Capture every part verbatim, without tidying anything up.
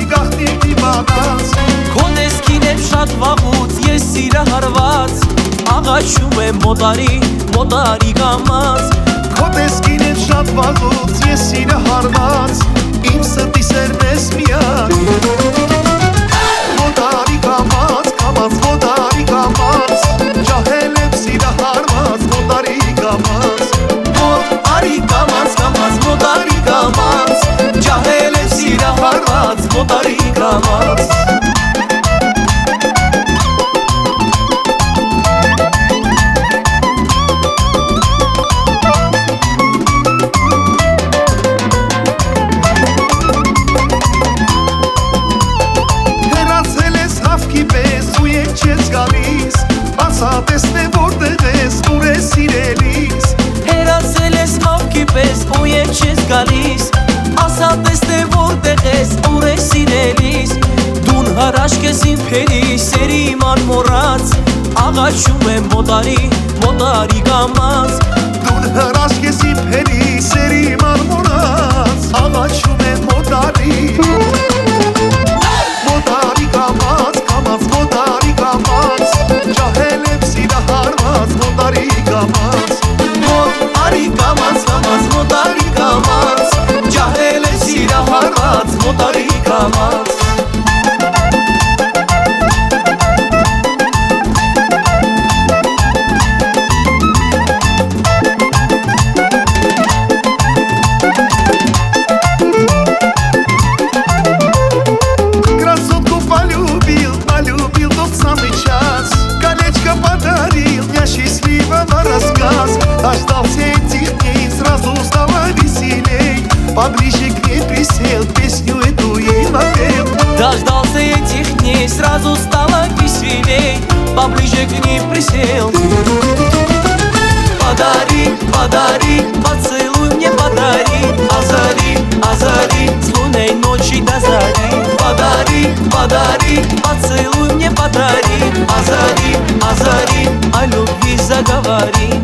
գախնի դիվանած Քո տեսքին եմ շատ վաղուց ես սիրահարված Աղաչում եմ մոտարի, մոտարի կամած Քո տեսքին եմ շատ վաղուց ես սիրահարված Իմ սրտի սերն ես միակ Մոտարի կամած, կամած, մոտարի կամած Ջահել եմ սիրահարված, մոտարի կամած Մոտարի կամած, կամած, մոտարի կամած Ջահել եմ սիրահարված, մոտարի կամած Տեսնե որտեղ ես, ուր ես սիրելիս Հեռացել ես հավքի պես ու եկ չես գալիս Ասա տեսնե որտեղ ես, ուր ես սիրելիս Դուն հրաշք ես իմ փերի, սերի իմ անմոռաց Աղաչում եմ մոտարի, մոտարի կամած Դուն հրաշք ես իմ փերի, սերի իմ անմոռաց Աղաչում եմ մոտարի Մոտարի կամած, կամած, մոտարի կամած Ջահել եմ սիրահարված, մոտարի կամած Մոտարի կամած, կամած, մոտարի կամած Ջահել եմ սիրահարված, մոտարի կամած Дождался этих дней, сразу стало веселей Поближе к ней присел, песню эту ей напел Дождался этих дней, сразу стало веселей Поближе к ней присел Подари, подари, поцелуй мне подари Озари, озари, с лунной ночи до зари Подари, подари, поцелуй мне подари Озари, озари, о любви заговори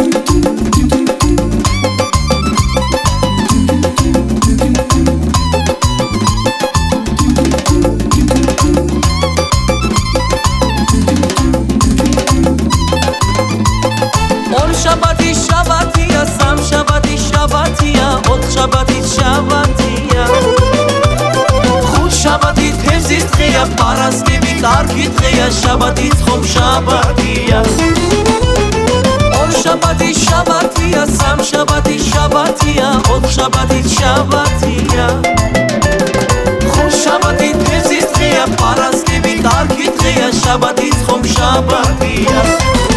Շաբաթի շաբաթիա, սամ շաբաթի շաբաթիա, օդ շաբաթի շաբաթիա Խուտ շաբաթի թևզից տղեյա, պարասկևի տարկի տղեյա, շաբաթից խոմ շաբաթիա Օդ շաբաթի շաբաթիա, սամ շաբաթի շաբաթիա, օդ շաբաթի շաբաթիա Խուտ շաբաթի թևզից տղեյա, պարասկևի տարկի տղեյա, շաբաթից խոմ շաբաթիա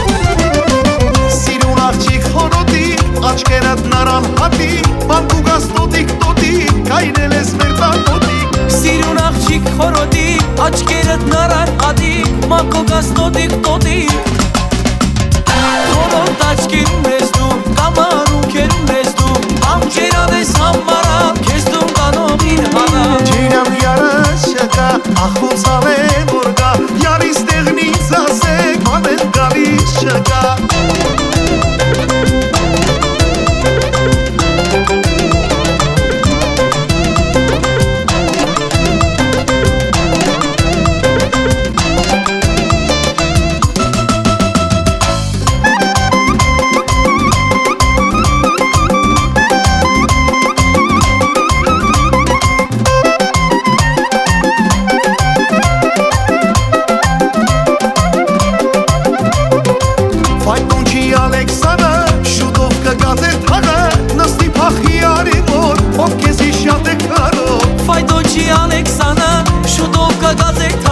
Աչկերդ նրան հատիկ, մանկուգաս տոտիկ տոտիկ, կայնել ես մեր տատոտիկ Սիրուն աղջիկ խորոտիկ, աչկերդ նրան հատիկ, մանկուգաս տոտիկ տոտիկ Խորոտ աչկերում ես դու, կամարում կերում ես դու Ամջերան ես համարամ, կեզ դում կանողին հանամ Ջինամ յարը շկա, ախոց ավ է որգա Յարիս տեղնից ասեք, մանեն գալիս շկա Fայդոչի Ալեքսանը, շուտով կգազ է